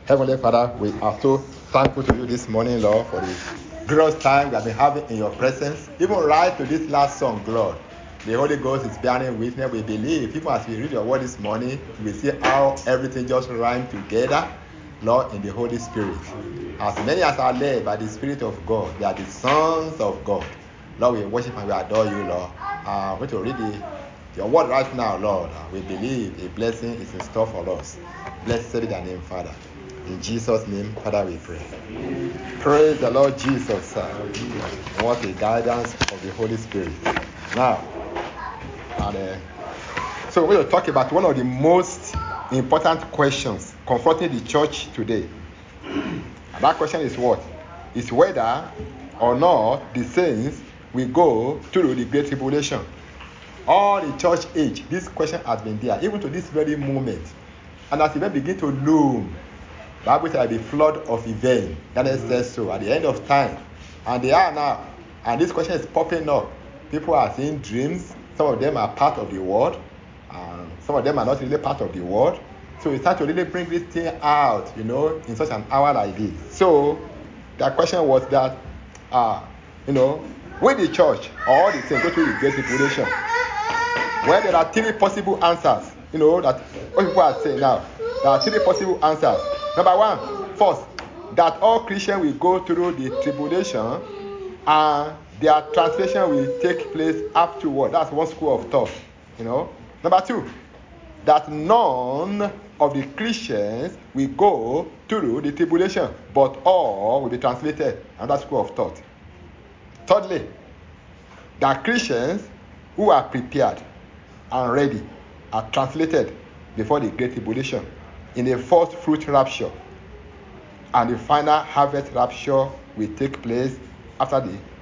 Heavenly Father, we are so thankful to you this morning, Lord, for the glorious time we have been having in your presence. Even right to this last song, Lord, the Holy Ghost is bearing witness. We believe, even as we read your word this morning, we see how everything just rhymes together, Lord, in the Holy Spirit. As many as are led by the Spirit of God, they are the sons of God. Lord, we worship and we adore you, Lord. I'm going to read your word right now, Lord. We believe a blessing is in store for us. Blessed be thy name, Father. In Jesus' name, Father, we pray. Praise the Lord Jesus. What a guidance of the Holy Spirit. Now, so we're going to talk about one of the most important questions confronting the church today. And that question is what? It's whether or not the saints will go through the Great Tribulation. All the church age, this question has been there, even to this very moment. And as events begin to loom, the Bible says the flood of events. Daniel says so at the end of time. And they are now. And this question is popping up. People are seeing dreams. Some of them are part of the world. And some of them are not really part of the world. So it's time to really bring this thing out, in such an hour like this. So the question was that, will the church or the saints go through the Great Tribulation? Well, there are three possible answers. That what people are saying now. There are three possible answers. Number one, first, that all Christians will go through the tribulation and their translation will take place afterward. That's one school of thought. Number two, that none of the Christians will go through the tribulation, but all will be translated. Another school of thought. Thirdly, that Christians who are prepared and ready are translated before the Great Tribulation in a first fruit rapture, and the final harvest rapture will take place after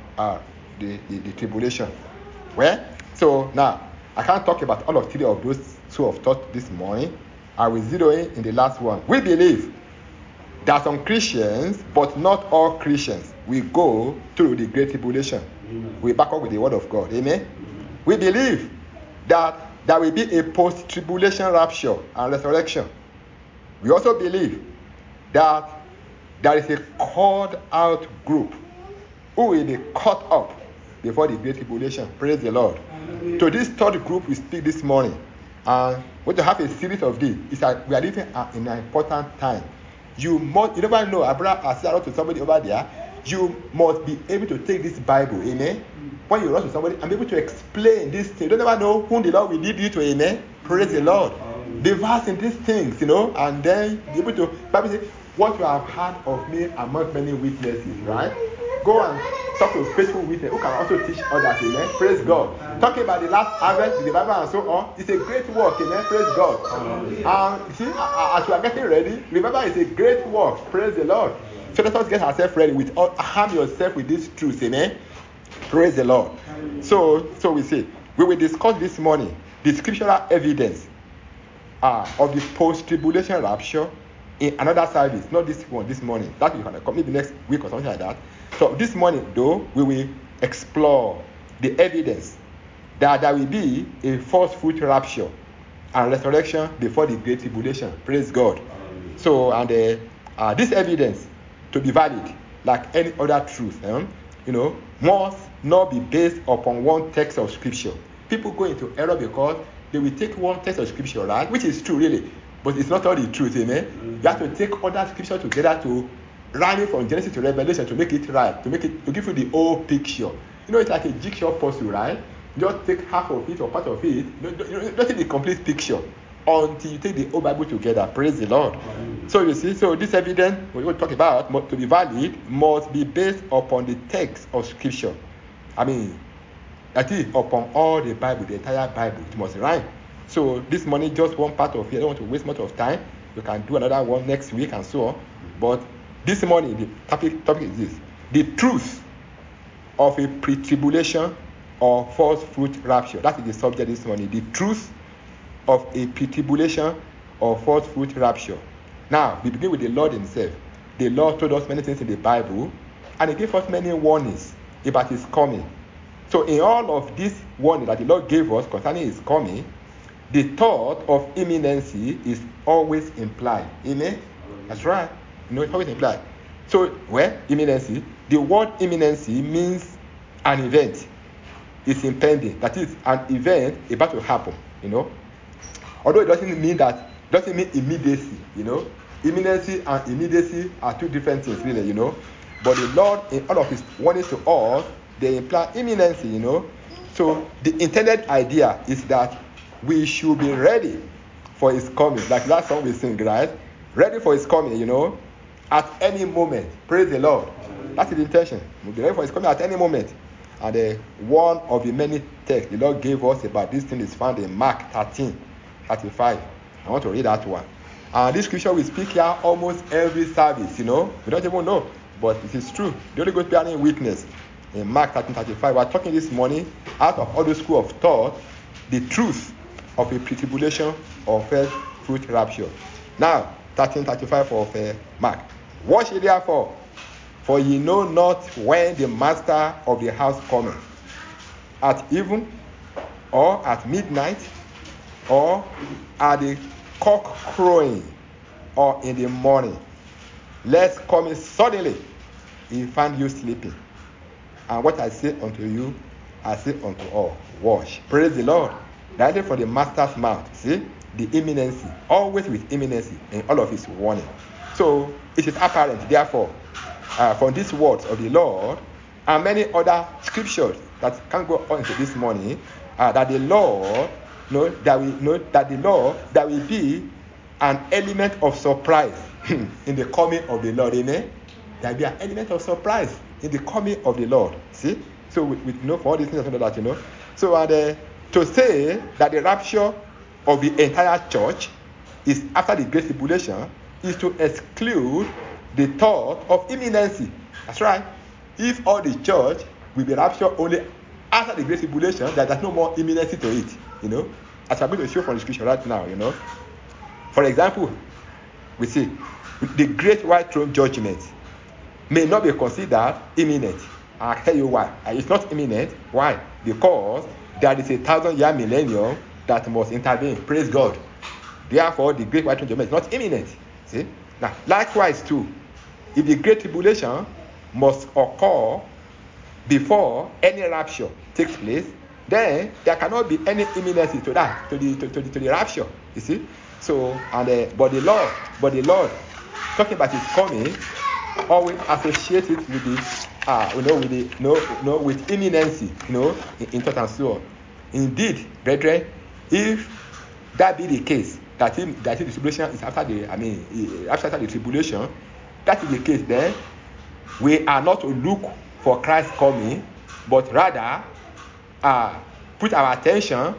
the tribulation. Well, so now I can't talk about all of three of those two of thought this morning. I will zero in the last one. We believe that some Christians, but not all Christians, will go through the Great Tribulation. We back up with the word of God. Amen. We believe that there will be a post-tribulation rapture and resurrection. We also believe that there is a called out group who will be caught up before the Great Tribulation. Praise the Lord. To this third group we speak this morning, and we to have a series of this. It's like we are living in an important time. You never know, I said to somebody over there, you must be able to take this Bible, amen. When you run to somebody and be able to explain this thing, you don't never know whom the Lord will lead you to, amen. Praise the Lord. Be versed in these things, and then be able to, Bible says, what you have heard of me among many witnesses, right? Go and talk to faithful witnesses who can also teach others, amen. Praise God. Talking about the last harvest, the revival and so on, it's a great work, amen. Praise God. See, as we are getting ready, revival is a great work. Praise the Lord. So let us get ourselves ready with arm yourself with these truths, amen. Praise the Lord. So we say, we will discuss this morning the scriptural evidence of the post-tribulation rapture in another service, not this one, this morning. That will come maybe next week or something like that. So this morning, though, we will explore the evidence that there will be a first fruit rapture and resurrection before the Great Tribulation. Praise God. So, and this evidence, to be valid, like any other truth, must not be based upon one text of scripture. People go into error because they will take one text of scripture, right? Which is true, really, but it's not all the truth, amen. You have to take other scripture together to run it from Genesis to Revelation to make it right, to give you the whole picture. It's like a jigsaw puzzle, right? You just take half of it or part of it. You don't take the complete picture until you take the whole Bible together. Praise the Lord. So you see, this evidence we will talk about, to be valid, must be based upon the text of scripture. That is upon all the Bible, the entire Bible. It must rhyme. So this morning, just one part of it. I don't want to waste much of time. We can do another one next week and so on. But this morning, the topic is this: the truth of a pre-tribulation or first fruit rapture. That is the subject this morning. The truth of a pre-tribulation or first fruit rapture. Now, we begin with the Lord himself. The Lord told us many things in the Bible, and he gave us many warnings about his coming. So in all of this warning that the Lord gave us concerning his coming, the thought of imminency is always implied. Amen? That's right. It always implies. So, imminency. The word imminency means an event. It's impending. That is an event about to happen. Although it doesn't mean immediacy. Imminency and immediacy are two different things, really. But the Lord, in all of His warnings to us, they imply imminency. So the intended idea is that we should be ready for His coming. Like that song we sing, right? Ready for His coming. At any moment. Praise the Lord. That's the intention. We'll be ready for His coming at any moment. And one of the many texts the Lord gave us about this thing is found in Mark 13:35. I want to read that one. This scripture we speak here almost every service. We don't even know, but it is true. The Holy Ghost bearing witness in Mark 13:35. We're talking this morning out of all the school of thought, the truth of a pre-tribulation or first fruit rapture. Now, 13:35 of Mark. Watch ye therefore, for ye know not when the master of the house cometh, at even, or at midnight, or at the cock crowing, or in the morning, lest coming suddenly he find you sleeping. And what I say unto you, I say unto all, watch. Praise the Lord. Directly from the master's mouth. See, the imminency, always with imminency in all of His warning. So it is apparent, therefore, from these words of the Lord and many other scriptures that can go on into this morning, that the Lord, there will be an element of surprise in the coming of the Lord. Amen. There will be an element of surprise in the coming of the Lord. See, so we for all these things that So to say that the rapture of the entire church is after the Great Tribulation is to exclude the thought of imminency. That's right. If all the church will be raptured only after the Great Tribulation, there's no more imminency to it. As I'm going to show from the scripture right now. For example, we see the Great White Throne Judgment may not be considered imminent. I'll tell you why. It's not imminent. Why? Because there is a 1,000-year millennium that must intervene. Praise God. Therefore, the Great White Throne Judgment is not imminent. See? Now, likewise too, if the Great Tribulation must occur before any rapture takes place, then there cannot be any imminency to that, to the rapture. You see? So, but the Lord, talking about His coming, always associate it with with imminency, in thought and so on. Indeed, brethren, if that be the case, that the tribulation is after the tribulation, that is the case, then we are not to look for Christ's coming, but rather put our attention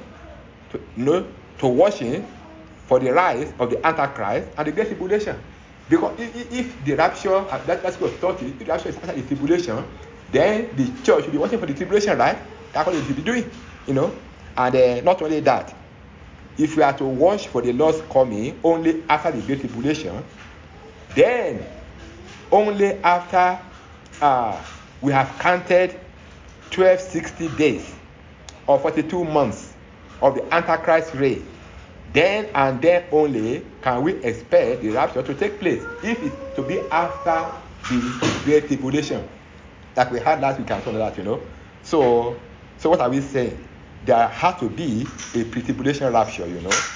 to watching for the rise of the Antichrist and the Great Tribulation. Because if the rapture, that's what 30, if the rapture is after the tribulation, then the church will be watching for the tribulation, right? That's what they should be doing, And not only that, if we are to watch for the Lord's coming only after the Great Tribulation, then only after we have counted 1260 days or 42 months of the Antichrist reign, then and then only can we expect the rapture to take place, if it's to be after the Great Tribulation, like we had last week and all that, So what are we saying? There has to be a pre-tribulation rapture,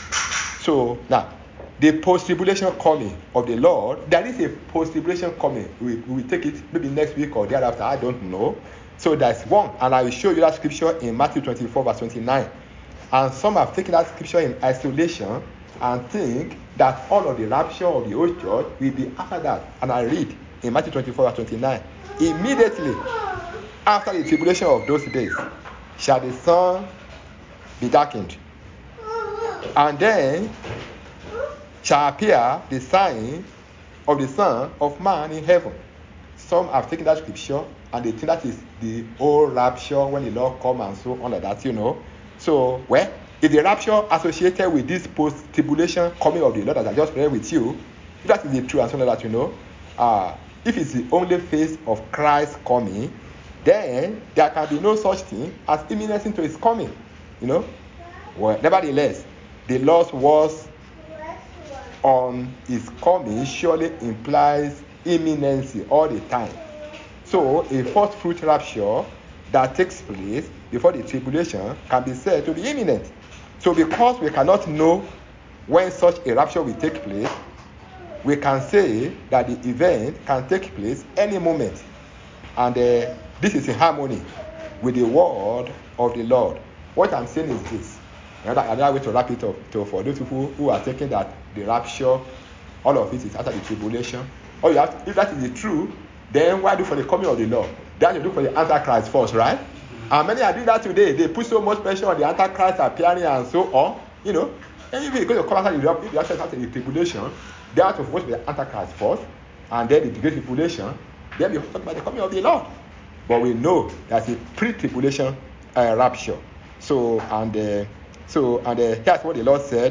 So now, the post-tribulation coming of the Lord, there is a post-tribulation coming. We will take it maybe next week or thereafter, I don't know. So there's one, and I will show you that scripture in Matthew 24 verse 29. And some have taken that scripture in isolation and think that all of the rapture of the old church will be after that. And I read in Matthew 24 verse 29, immediately after the tribulation of those days shall the sun be darkened, and then shall appear the sign of the Son of Man in heaven. Some have taken that scripture and they think that is the old rapture when the Lord come and so on like that, So, if the rapture associated with this post-tribulation coming of the Lord, as I just read with you, if that is the truth and so on like that, if it's the only phase of Christ's coming, then there can be no such thing as imminency to His coming, Nevertheless, the Lord's words on his coming surely implies imminency all the time. So a first fruit rapture that takes place before the tribulation can be said to be imminent. So because we cannot know when such a rapture will take place, we can say that the event can take place any moment. And this is in harmony with the word of the Lord. What I'm saying is this. Another way to wrap it up for those people who are thinking that the rapture, all of it is after the tribulation. Or you have to, if that is the truth, then why do for the coming of the Lord? They have to do for the Antichrist first, right? And many are doing that today. They put so much pressure on the Antichrist appearing and so on. And if you go to come after the rapture after the tribulation, they have to watch the Antichrist first, and then the great tribulation. Then we talk about the coming of the Lord. But we know there's a pre-tribulation rapture. Here's what the Lord said.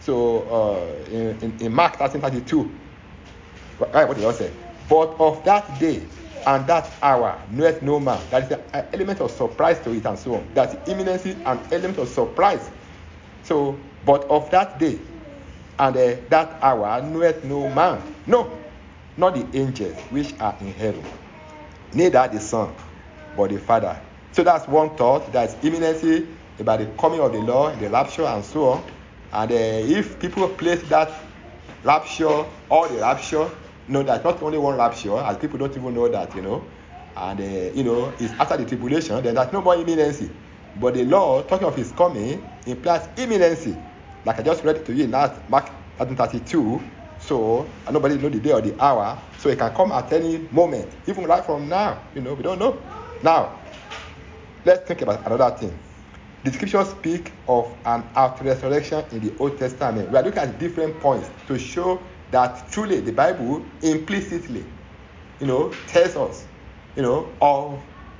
In Mark 13:32, right, what the Lord said. But of that day and that hour knoweth no man. That is an element of surprise to it and so on. That's imminency and element of surprise. So, but of that day and that hour knoweth no man. No, not the angels which are in heaven, neither the Son, but the Father. So that's one thought. That's imminency about the coming of the Lord, the rapture, and so on. And if people place that rapture or the rapture, know that not only one rapture, as people don't even know that, and it's after the tribulation, then there's no more imminency. But the Lord, talking of his coming, implies imminency. Like I just read it to you in Mark 13:32. So, and nobody knows the day or the hour. So it can come at any moment, even right from now. We don't know. Now, let's think about another thing. The scriptures speak of an after resurrection in the Old Testament. We are looking at different points to show that truly the Bible implicitly, tells us, of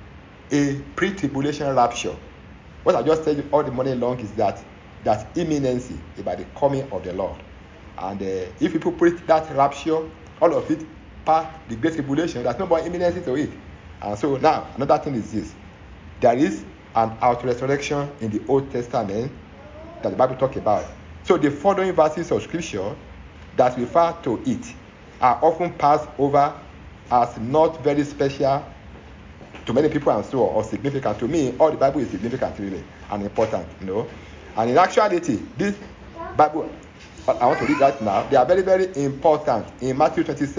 a pre-tribulation rapture. What I just said all the morning long is that imminency about the coming of the Lord. And if people preach that rapture, all of it past the great tribulation, there's no more imminency to it. And so now, another thing is this. There is an out-resurrection in the Old Testament that the Bible talks about. So the following verses of Scripture that refer to it are often passed over as not very special to many people and so on, or significant. To me, all the Bible is significant really and important, And in actuality, this Bible, I want to read that now. They are very, very important. In Matthew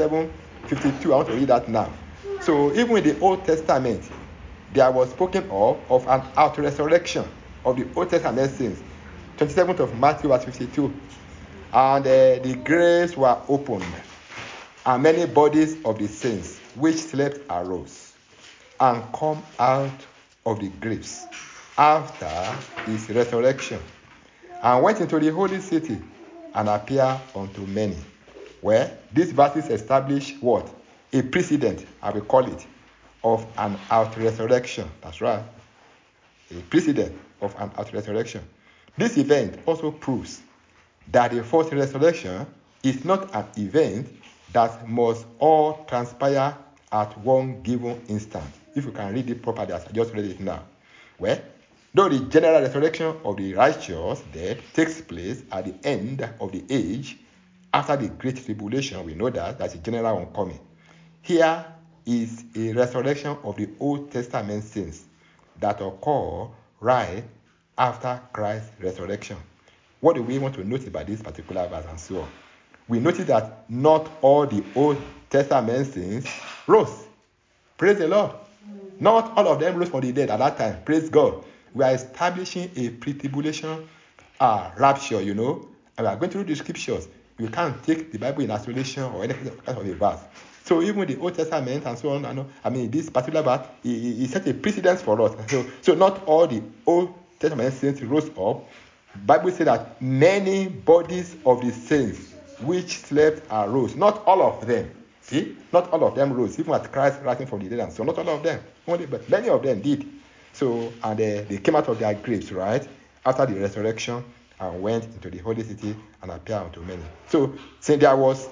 27:52, I want to read that now. So even in the Old Testament, there was spoken of an out-resurrection of the Old Testament saints. 27th of Matthew verse 52. And the graves were opened, and many bodies of the saints which slept arose, and come out of the graves after his resurrection, and went into the holy city, and appeared unto many. Well, these verses establish what? A precedent, I will call it, of an out-resurrection. That's right. A precedent of an out-resurrection. This event also proves that the first resurrection is not an event that must all transpire at one given instant. If you can read it properly, as I just read it now. Well, though the general resurrection of the righteous dead takes place at the end of the age, after the great tribulation, we know that's a general oncoming. Here is a resurrection of the Old Testament saints that occur right after Christ's resurrection. What do we want to notice by this particular verse and so on? We notice that not all the Old Testament saints rose. Praise the Lord. Not all of them rose from the dead at that time. Praise God. We are establishing a pre-tribulation rapture, and we are going through the scriptures. You can't take the Bible in isolation or any kind of a verse. So even the Old Testament and so on, this particular verse, it set a precedence for us. So not all the Old Testament saints rose up. The Bible says that many bodies of the saints which slept arose. Not all of them. See? Not all of them rose. Even at Christ rising from the dead and so not all of them. But many of them did. So, and they came out of their graves, right? After the resurrection, and went into the holy city and appeared unto many. So, since there was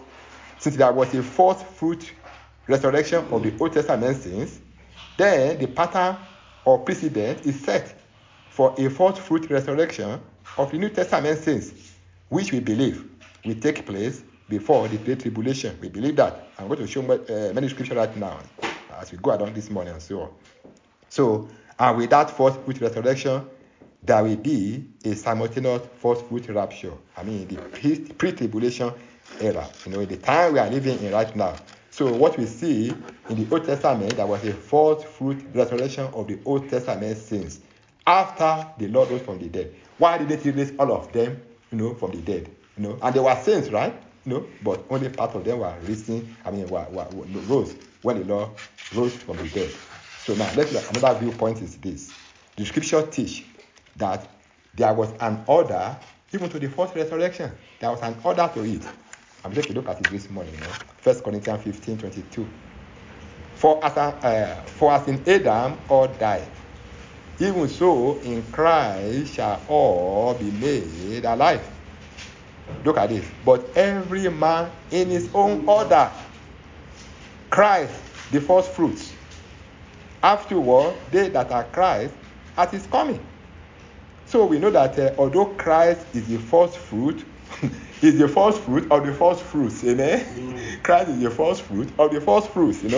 a first fruit resurrection of the Old Testament saints, then the pattern or precedent is set for a first fruit resurrection of the New Testament saints, which we believe will take place before the great tribulation. We believe that. I'm going to show many scriptures right now as we go along this morning and so on. So, and with that first fruit resurrection, there will be a simultaneous first fruit rapture. I mean, the pre-tribulation era, in the time we are living in right now. So what we see in the Old Testament, there was a first fruit resurrection of the Old Testament saints after the Lord rose from the dead. Why didn't he raise all of them, from the dead? And they were saints, right? But only part of them were risen, rose when the Lord rose from the dead. So now, let's look at another viewpoint is this. The scripture teach that there was an order even to the first resurrection. There was an order to it. I'm going to look at it this morning. 1 Corinthians 15:22. For as in Adam all died, even so in Christ shall all be made alive. Look at this. But every man in his own order. Christ, the first fruits. Afterward, they that are Christ at his coming. So we know that although Christ is the first fruit, is the first fruit of the first fruits. Amen. Christ is the first fruit of the first fruits. He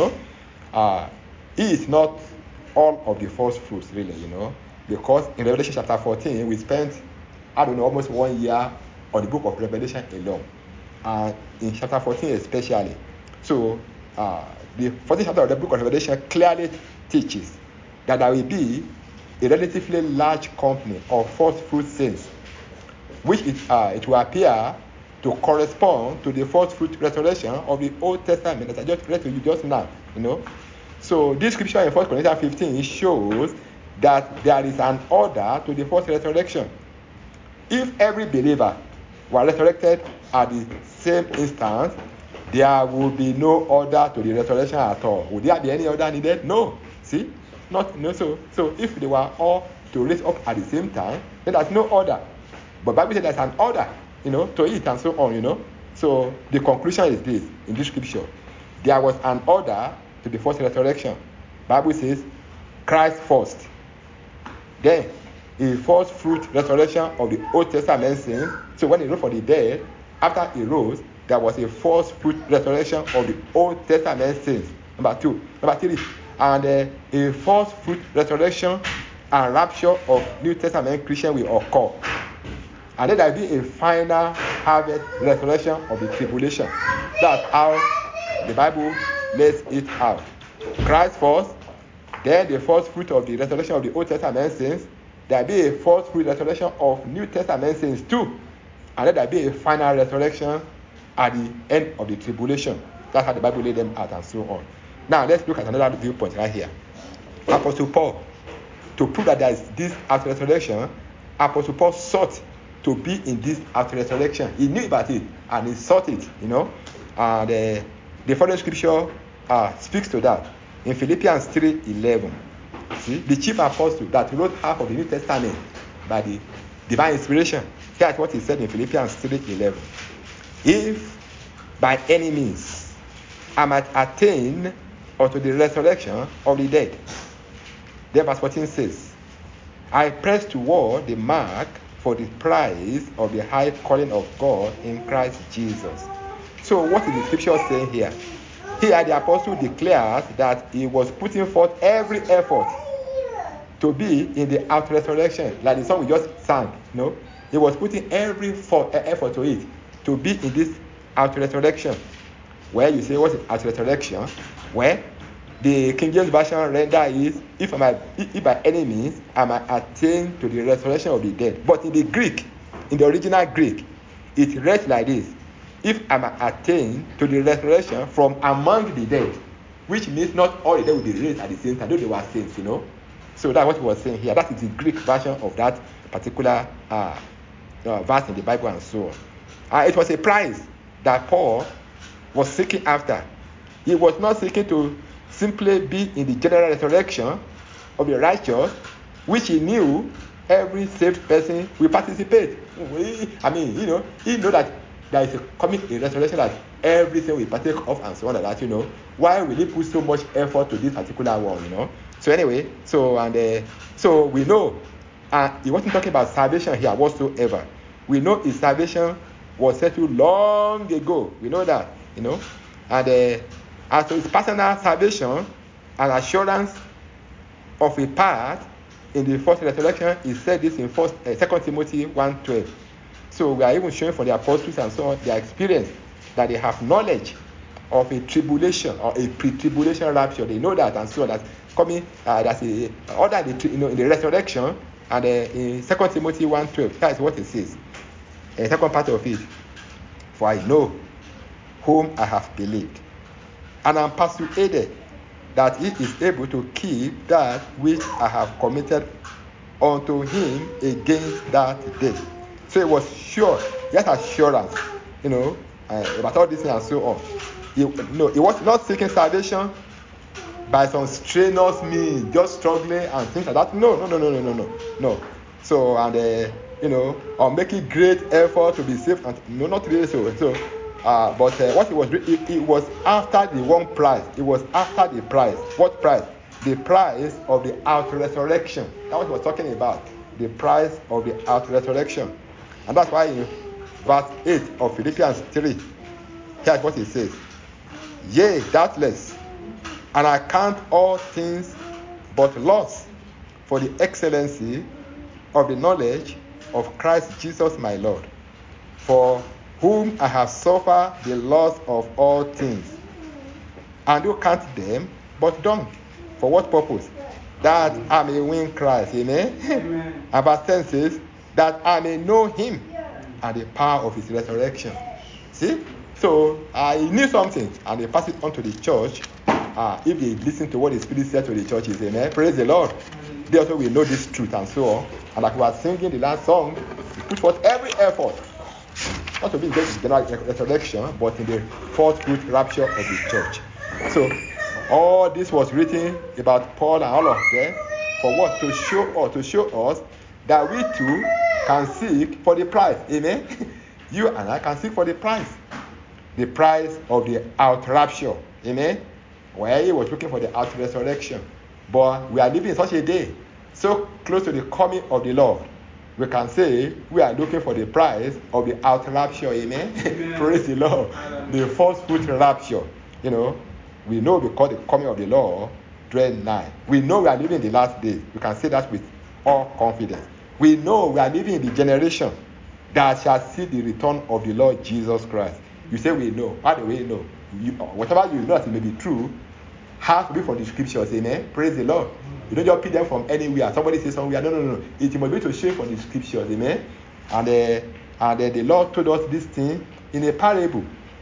is not all of the first fruits, really. Because in Revelation chapter 14, we spent almost 1 year on the book of Revelation alone, in chapter 14 especially. So the 14th chapter of the book of Revelation clearly teaches that there will be a relatively large company of first fruit saints, which it will appear to correspond to the first fruit resurrection of the Old Testament that I just read to you just now. So this scripture in 1 Corinthians 15 shows that there is an order to the first resurrection. If every believer were resurrected at the same instant, there will be no order to the resurrection at all. Would there be any order needed? No. See? So if they were all to raise up at the same time, then there's no order. But Bible says there's an order, to it and so on, So the conclusion is this in this scripture. There was an order to the first resurrection. Bible says Christ first. Then a first fruit resurrection of the Old Testament saints. So when he rose from the dead, after he rose, there was a first fruit resurrection of the Old Testament saints. Number 2. Number 3. And a first fruit resurrection and rapture of New Testament Christians will occur. And then there will be a final harvest resurrection of the tribulation. That's how the Bible lays it out. Christ first, then the first fruit of the resurrection of the Old Testament saints. There will be a first fruit resurrection of New Testament saints too. And then there will be a final resurrection at the end of the tribulation. That's how the Bible laid them out and so on. Now let's look at another viewpoint right here. Apostle Paul, to prove that there is this after resurrection, Apostle Paul sought to be in this after resurrection. He knew about it and he sought it, And the following scripture speaks to that. In Philippians 3:11, see, the chief apostle that wrote half of the New Testament by the divine inspiration. That's what he said in Philippians 3:11. If by any means I might attain unto the resurrection of the dead. Then verse 14 says, I press toward the mark for the prize of the high calling of God in Christ Jesus. So what is the scripture saying here? Here the apostle declares that he was putting forth every effort to be in the out resurrection, like the song we just sang. He was putting every effort to it, to be in this out resurrection. Where you say, what is out resurrection? Where the King James Version render is, if by any means I might attain to the resurrection of the dead. But in the Greek, in the original Greek, it reads like this: if I might attain to the resurrection from among the dead, which means not all the dead will be raised at the same time, though they were saints, So that's what he was saying here. That is the Greek version of that particular verse in the Bible and so on. It was a prize that Paul was seeking after. He was not seeking to simply be in the general resurrection of the righteous, which he knew every saved person will participate. He know that there is a coming a resurrection that everything will partake of and so on like that. Why will he put so much effort to this particular one? So anyway, so we know he wasn't talking about salvation here whatsoever. We know his salvation was settled long ago. We know that, And as to his personal salvation and assurance of a part in the first resurrection, he said this in 2 Timothy 1:12. So we are even showing for the apostles and so on their experience that they have knowledge of a tribulation or a pre-tribulation rapture. They know that and so on. That's coming. That's other in the resurrection. And in 2 Timothy 1:12, that is what it says. The second part of it. For I know whom I have believed, and am persuaded that he is able to keep that which I have committed unto him against that day. So it was sure, yes, assurance, about all this and so on. He was not seeking salvation by some strenuous means, just struggling and things like that. No. So, and or making great effort to be saved, and no, not really so. But what it was after the one price. It was after the price. What price? The price of the out-resurrection. That's what we're talking about. The price of the out-resurrection. And that's why in verse 8 of Philippians 3, here's what it says. Yea, doubtless, and I count all things but loss for the excellency of the knowledge of Christ Jesus my Lord, for whom I have suffered the loss of all things, and do count them but dung. For what purpose? That I may win Christ. Amen. And verse 10 says, that I may know him and the power of his resurrection. See? So he knew something, and they passed it on to the church. If they listen to what the Spirit said to the churches, amen. Praise the Lord. They also will know this truth and so on. And like we were singing the last song, we put forth every effort, not to be in the general resurrection, but in the fourth fruit rapture of the church. So all this was written about Paul and all of them for what? To show us that we too can seek for the prize. Amen. You and I can seek for the prize. The prize of the out rapture. Amen. Where he was looking for the out resurrection. But we are living in such a day, so close to the coming of the Lord, we can say we are looking for the prize of the out rapture. Amen. Praise the Lord. The first fruit rapture. We know because the coming of the Lord dread nigh. We know we are living in the last days. We can say that with all confidence. We know we are living in the generation that shall see the return of the Lord Jesus Christ. You say we know. How do we know? Whatever you know that it may be true has to be from the scriptures. Amen. Praise the Lord. You don't just pick them from anywhere. Somebody says somewhere. No. It must be to share from the scriptures. Amen. And the Lord told us this thing in a parable.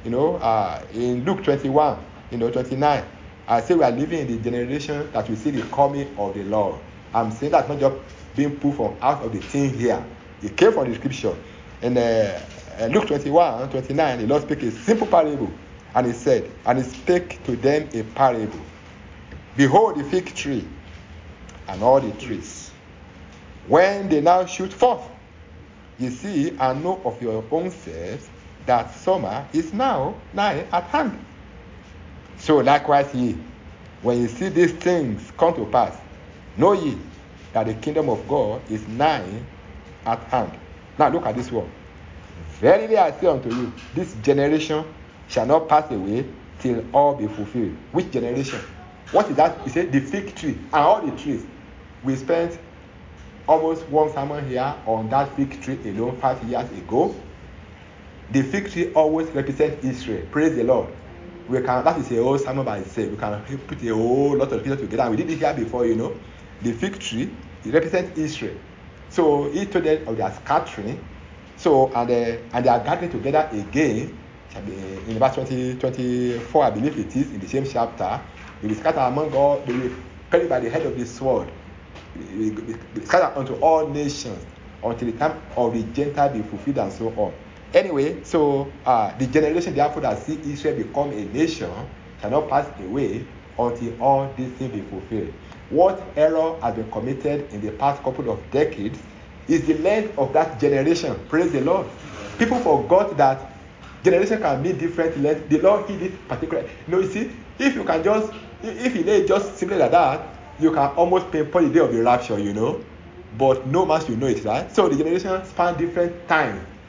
In Luke 21, 29. I say we are living in the generation that will see the coming of the Lord. I'm saying that not just being pulled from out of the thing here. It came from the scripture. In Luke 21, 29, the Lord spake a simple parable. And he said, and he spake to them a parable. Behold the fig tree and all the trees. When they now shoot forth, ye see and know of your own selves that summer is now nigh at hand. So likewise ye, when ye see these things come to pass, know ye that the kingdom of God is nigh at hand. Now look at this one. Verily I say unto you, this generation shall not pass away till all be fulfilled. Which generation? What is that? He said the fig tree and all the trees. We spent almost one sermon here on that fig tree alone 5 years ago. The fig tree always represents Israel. Praise the Lord. That is a whole sermon by itself. We can put a whole lot of people together. And we did it here before, The fig tree, it represents Israel. So he told them of their scattering. So and they are gathering together again. In verse 24, I believe it is, in the same chapter. They will scatter among all, they will carry by the head of the sword. They will scatter unto all nations until the time of the Gentile be fulfilled and so on. Anyway, so the generation therefore that see Israel become a nation shall not pass away until all these things be fulfilled. What error has been committed in the past couple of decades is the length of that generation. Praise the Lord. People forgot that generation can be different length. The Lord hid it particularly. You see, if you lay just simply like that, you can almost pinpoint the day of the rapture, But no man should know it, right? So the generation span different time.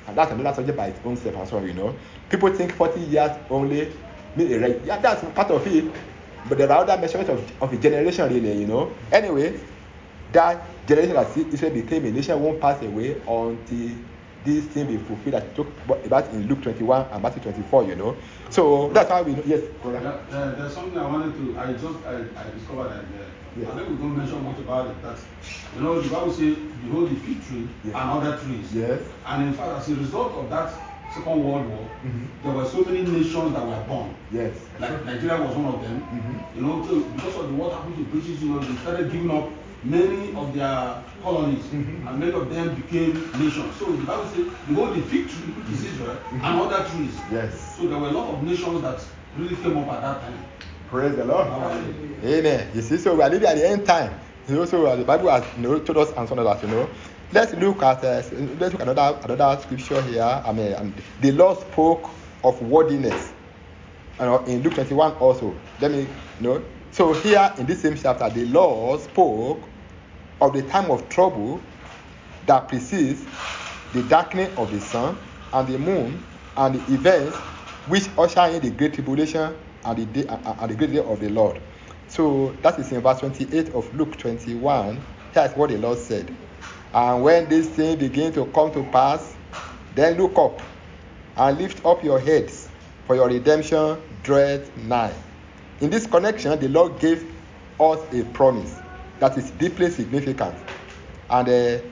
And that's another subject by its own self as well, People think 40 years only mean a right. Yeah, that's part of it. But there are other measurements of a generation, really, Anyway, that generation that Israel became a nation won't pass away until this thing be fulfilled that he talked about in Luke 21 and Matthew 24, So that's how we know. Yes, brother. There's something I wanted to. I discovered that. Yes. I think we're going to mention much about it. That the Bible says, "Behold the fig tree and other trees." Yes. And in fact, as a result of that Second World War, there were so many nations that were born. Yes. Like Nigeria was one of them. So because of what happened to the British, they started giving up many of their colonies, and many of them became nations. So the Bible says, "Behold the fig tree, which is Israel, and other trees." Yes. So there were a lot of nations that really came up at that time. Praise the Lord. Amen. You see, so we are living at the end time. So the Bible has told us and so on that. Let's look at another scripture here. And the Lord spoke of worthiness, in Luke 21 also. Let me So here in this same chapter, the Lord spoke of the time of trouble that precedes the darkening of the sun and the moon and the events which usher in the great tribulation and the great day of the Lord. So that is in verse 28 of Luke 21. Here is what the Lord said. And when these things begin to come to pass, then look up and lift up your heads, for your redemption draweth nigh. In this connection, the Lord gave us a promise that is deeply significant. And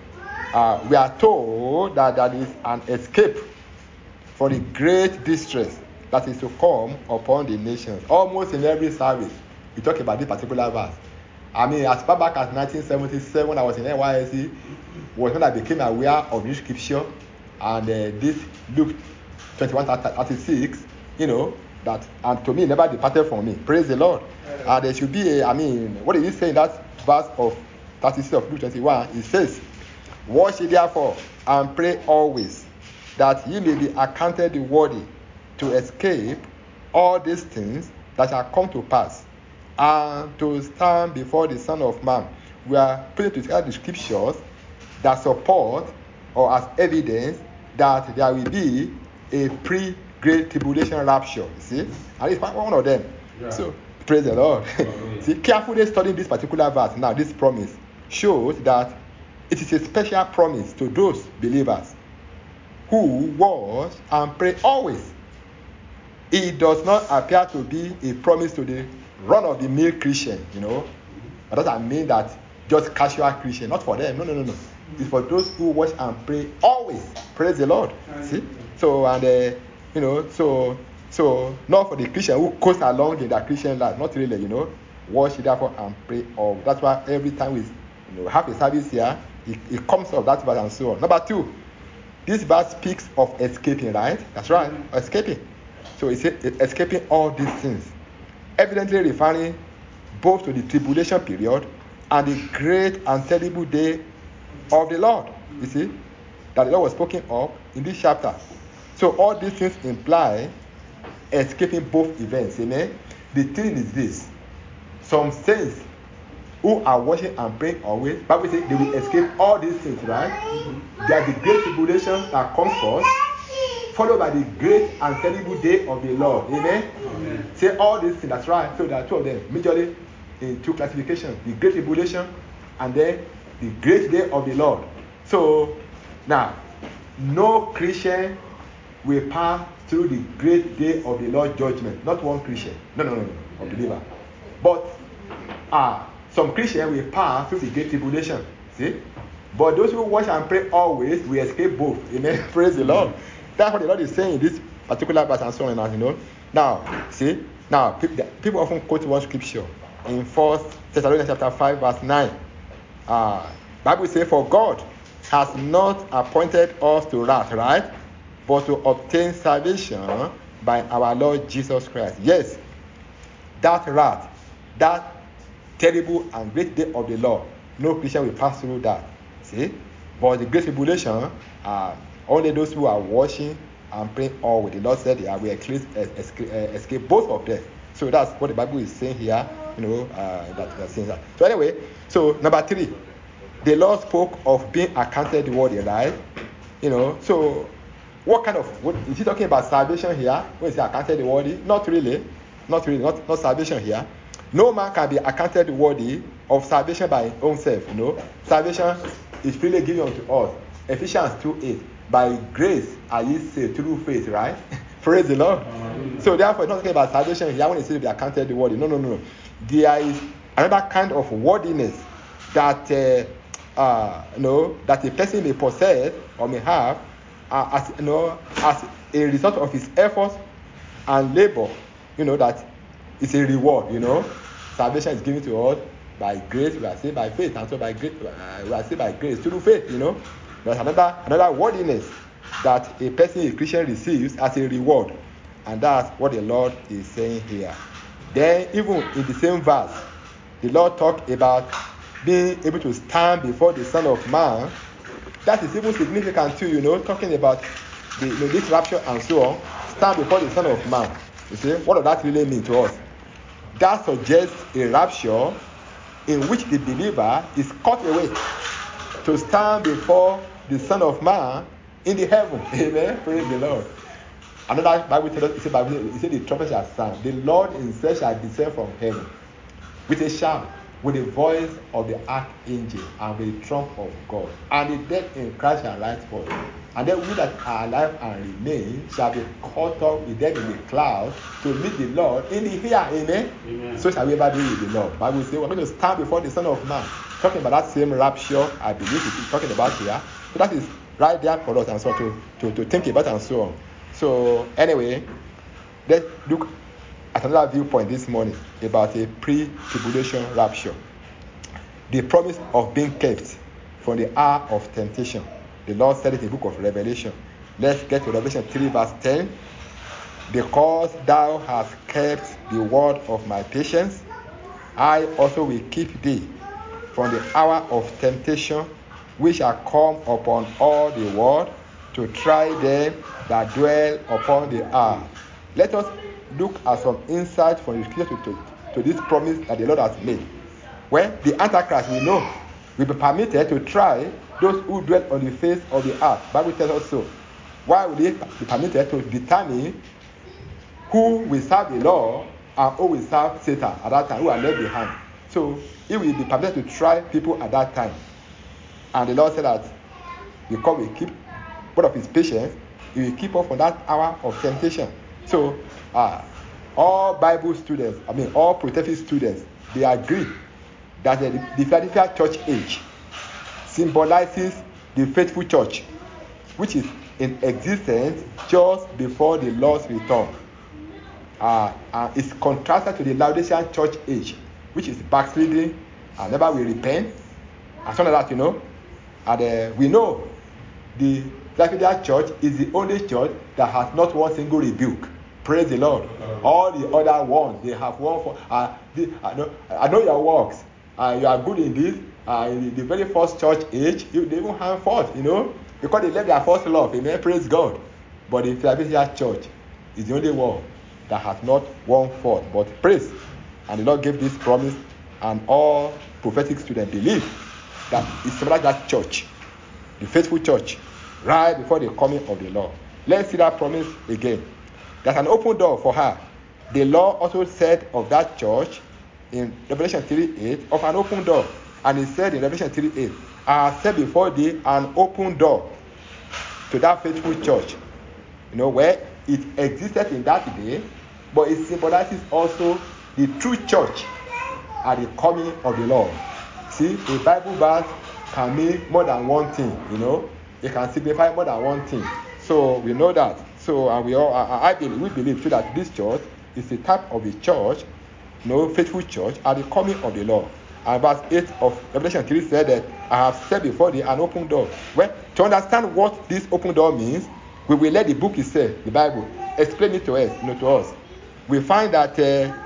we are told that there is an escape for the great distress that is to come upon the nations. Almost in every service, we talk about this particular verse. As far back as 1977, when I was in NYSC, was when I became aware of this scripture, and this Luke 21:36, that, and to me, never departed from me. Praise the Lord. And there should be what did he say in that verse of 36 of Luke 21? It says, "Watch ye therefore, and pray always, that ye may be accounted worthy to escape all these things that shall come to pass, and to stand before the Son of Man." We are putting together the scriptures that support or as evidence that there will be a pre-great tribulation rapture. You see? And it's one of them. Yeah. So, praise the Lord. See, carefully studying this particular verse, now this promise shows that it is a special promise to those believers who watch and pray always. It does not appear to be a promise to the run-of-the-mill Christian, That doesn't mean that just casual Christian, not for them. No. It's for those who watch and pray always. Praise the Lord. See? So, and, so not for the Christian who coast along in their Christian life. Not really, Watch therefore and pray always. That's why every time we have a service here, it comes up that verse and so on. Number 2, this verse speaks of escaping, right? That's right, escaping. So it's escaping all these things, evidently referring both to the tribulation period and the great and terrible day of the Lord. You see, that the Lord was spoken of in this chapter. So all these things imply escaping both events. Amen. The thing is this: some saints who are watching and praying always, Bible says they will escape all these things, right? There is the great tribulation that comes first, followed by the great and terrible day of the Lord. Amen. Say all these things. That's right. So there are two of them, majorly in two classifications: the great tribulation and then the great day of the Lord. So now, no Christian will pass through the great day of the Lord judgment. Not one Christian. No, a believer. But some Christians will pass through the great tribulation. See? But those who watch and pray always will escape both. Amen. Praise the Lord. That's what the Lord is saying in this particular verse and so on. Now, see? Now, people often quote one scripture in 1 Thessalonians chapter 5, verse 9. Bible says, "For God has not appointed us to wrath," right? "But to obtain salvation by our Lord Jesus Christ." Yes, that wrath, that terrible and great day of the Lord, no Christian will pass through that. See? But the great tribulation, only those who are watching and praying always. The Lord said they will escape both of them. So that's what the Bible is saying here. That saying that. So anyway, so number 3, the Lord spoke of being accounted worthy, right? So What is he talking about salvation here? When he say accounted worthy? Not really, not salvation here. No man can be accounted worthy of salvation by his own self. Salvation is freely given unto us. Ephesians 2:8. By grace are ye saved through faith, right? Praise the Lord. So therefore, it's not talking about salvation here when it says be accounted worthy. No. There is another kind of worthiness that that a person may possess or may have as a result of his efforts and labor. That is a reward. Salvation is given to us by grace. We are saved by faith, and so by grace we are saved by grace through faith. There's another worthiness that a person, a Christian, receives as a reward, and that's what the Lord is saying here. Then, even in the same verse, the Lord talked about being able to stand before the Son of Man. That is even significant too, talking about this rapture and so on. Stand before the Son of Man. You see, what does that really mean to us? That suggests a rapture in which the believer is caught away to stand before the Son of Man in the heaven. Amen. Praise the Lord. Another Bible tells us, it said the trumpet shall sound. The Lord himself shall descend from heaven with a shout, with the voice of the archangel, and with the trump of God. And the dead in Christ shall rise forth. And then we that are alive and remain shall be caught up with them in the clouds to meet the Lord in the air. Amen. So shall we ever be with the Lord. Bible says we're going to stand before the Son of Man. Talking about that same rapture, I believe it is talking about here. So that is right there for us and so to think about and so on. So anyway, let's look at another viewpoint this morning about a pre-tribulation rapture. The promise of being kept from the hour of temptation. The Lord said it in the book of Revelation. Let's get to Revelation 3 verse 10. Because thou hast kept the word of my patience, I also will keep thee from the hour of temptation, which shall come upon all the world to try them that dwell upon the earth. Let us look at some insight from the scripture to this promise that the Lord has made. Well, the Antichrist, we know, will be permitted to try those who dwell on the face of the earth. The Bible tells us so. Why will they be permitted to determine who will serve the Lord and who will serve Satan at that time, who are left behind? So he will be permitted to try people at that time. And the Lord said that because we keep word of his patience, he will keep us from that hour of temptation. So all Bible students, all prophetic students, they agree that the Philadelphia church age symbolizes the faithful church, which is in existence just before the Lord's return. It's contrasted to the Laodicean church age, which is backsliding and never will repent, and something like that, And we know the Philadelphia church is the only church that has not one single rebuke. Praise the Lord. All the other ones, they have one for. I know your works. You are good in this. In the very first church age, they even have fault, because they left their first love. Amen. Praise God. But the Philadelphia church is the only one that has not one fault, but praise. And the Lord gave this promise, and all prophetic students believe that it's similar to that church, the faithful church, right before the coming of the Lord. Let's see that promise again. There's an open door for her. The Lord also said of that church in Revelation 3:8 of an open door. And he said in Revelation 3:8, I have set before thee an open door to that faithful church. Where it existed in that day, but it symbolizes also the true church at the coming of the Lord. See, a Bible verse can mean more than one thing, It can signify more than one thing. So we know that. So and we believe too that this church is a type of a church, faithful church at the coming of the Lord. And verse 8 of Revelation 3 said that I have set before thee an open door. Well, to understand what this open door means, we will let the book itself, the Bible, explain it to us. We find that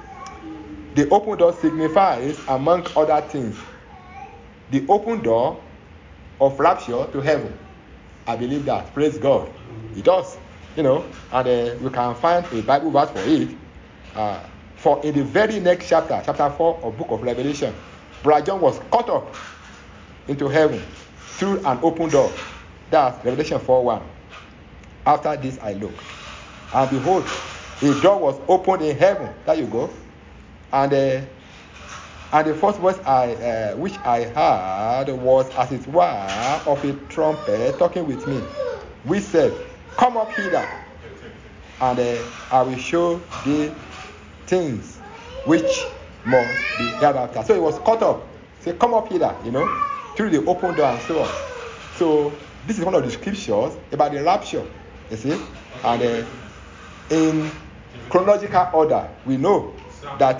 the open door signifies, among other things, the open door of rapture to heaven. I believe that. Praise God. It does. And we can find a Bible verse for it. For in the very next chapter 4 of book of Revelation, Brother John was caught up into heaven through an open door. That's Revelation 4:1. After this I looked, and behold, a door was opened in heaven. There you go. And the first voice which I heard was as it were of a trumpet talking with me, which said, Come up hither, and I will show thee things which must be hereafter. So it was cut up. Say, come up hither, through the open door and so on. So this is one of the scriptures about the rapture, you see. And in chronological order, we know that,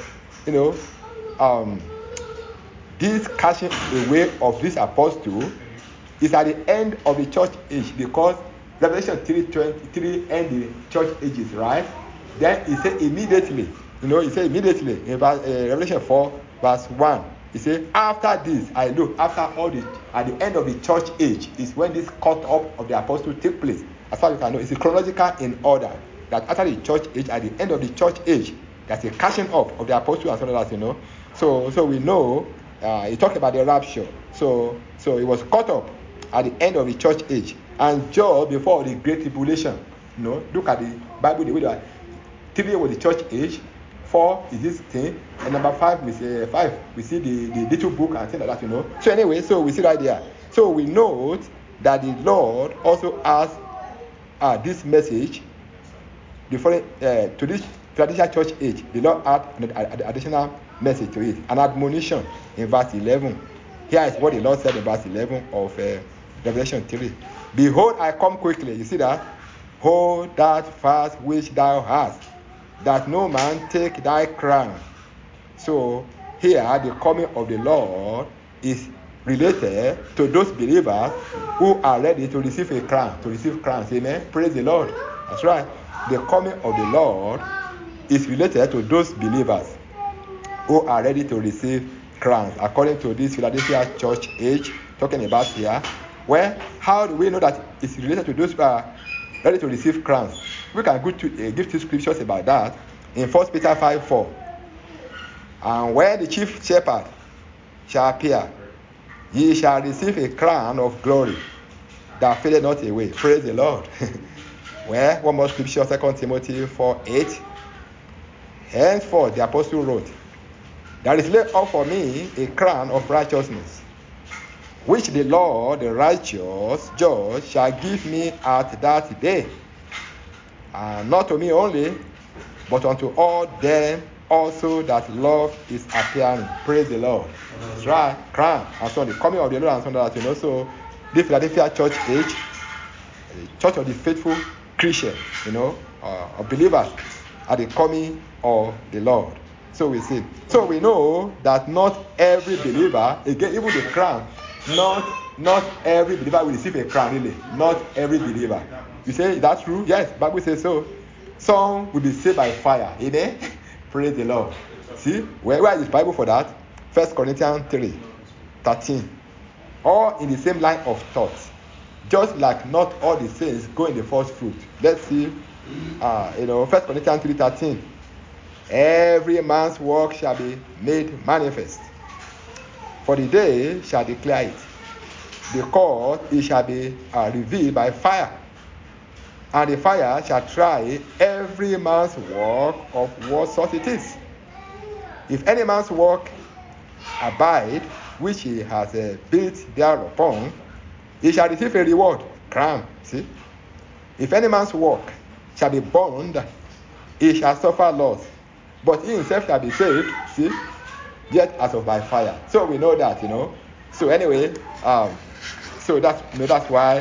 this casting away of this apostle is at the end of the church age, because Revelation 3:23 end the church ages, right? Then he said immediately, in Revelation 4 verse 1, he said, after this I look, at the end of the church age is when this cut up of the apostle take place. As far as you can know, it's a chronological in order that after the church age, at the end of the church age, there's a casting up of the apostle and so on, So we know he talked about the rapture. So it was cut up at the end of the church age, and just before the great tribulation. Look at the Bible the way that 3 was the church age, 4 is this thing, and number 5 we see the little book and things like that. So anyway, so we see right there. So we note that the Lord also asked this message the following to this traditional church age. The Lord add an additional message to it, an admonition in verse 11. Here is what the Lord said in verse 11 of Revelation 3. Behold, I come quickly. You see that? Hold that fast which thou hast, that no man take thy crown. So here the coming of the Lord is related to those believers who are ready to receive a crown, to receive crowns. Amen. Praise the Lord. That's right. The coming of the Lord is related to those believers who are ready to receive crowns, according to this Philadelphia church age talking about here. Well, how do we know that it's related to those who are ready to receive crowns? We can go to give 2 scriptures about that in 1 Peter 5:4. And when the chief shepherd shall appear, ye shall receive a crown of glory that fadeth not away. Praise the Lord. Well, one more scripture, 2 Timothy 4:8. Henceforth the apostle wrote, there is laid up for me a crown of righteousness, which the Lord, the righteous judge, shall give me at that day, and not to me only, but unto all them also that love is appearing. Praise the Lord. That's right. Crown. And so the coming of the Lord and so that, So the Philadelphia church age, the church of the faithful Christian, of believers at the coming of the Lord. So we see. So we know that not every believer, again, even the crown, not every believer will receive a crown, really. Not every believer. You say that's true? Yes, Bible says so. Some will be saved by fire. Amen. Praise the Lord. See, where is the Bible for that? 1 Corinthians 3:13. All in the same line of thought. Just like not all the saints go in the first fruit. Let's see. 1 Corinthians 3:13. Every man's work shall be made manifest, for the day shall declare it, because it shall be revealed by fire, and the fire shall try every man's work of what sort it is. If any man's work abide, which he has built thereupon, he shall receive a reward, crown. See? If any man's work shall be burned, he shall suffer loss, but he himself shall be saved, see, yet as of by fire. So we know that, So anyway, so that's why,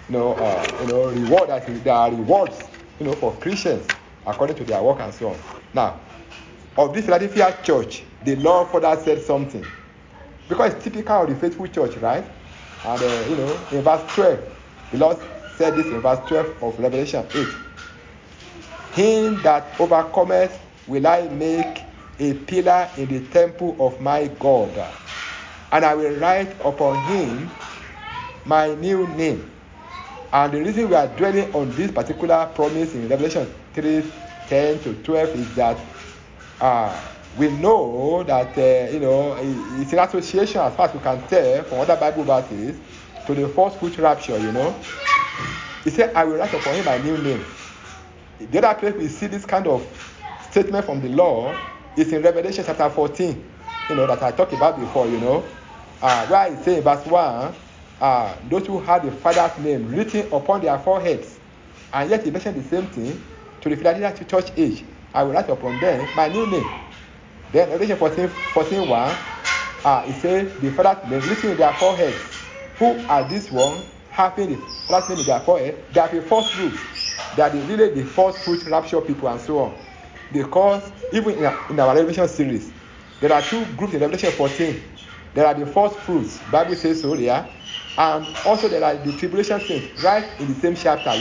reward, that there are rewards, for Christians according to their work and so on. Now, of this Philadelphia church, the Lord further said something, because it's typical of the faithful church, right? And in verse 12, the Lord said this in verse 12 of Revelation 8. Him that overcometh will I make a pillar in the temple of my God, and I will write upon him my new name. And the reason we are dwelling on this particular promise in Revelation 3:10-12 is that we know that it's an association, as far as we can tell from other Bible verses, to the first fruit rapture. He said, I will write upon him my new name. The other place we see this kind of statement from the law is in Revelation chapter 14, that I talked about before, where it says in verse 1, those who had the Father's name written upon their foreheads. And yet he mentioned the same thing to the Philadelphia church age. I will write upon them my new name. Then Revelation 14:1, it says the Father's name written in their foreheads. Who are these ones having the Father's name in their forehead? They are the first fruits. They are really the first fruit rapture people and so on. Because even in our Revelation series, there are two groups in Revelation 14. There are the first fruits, Bible says so there, and also there are the tribulation saints, right in the same chapter,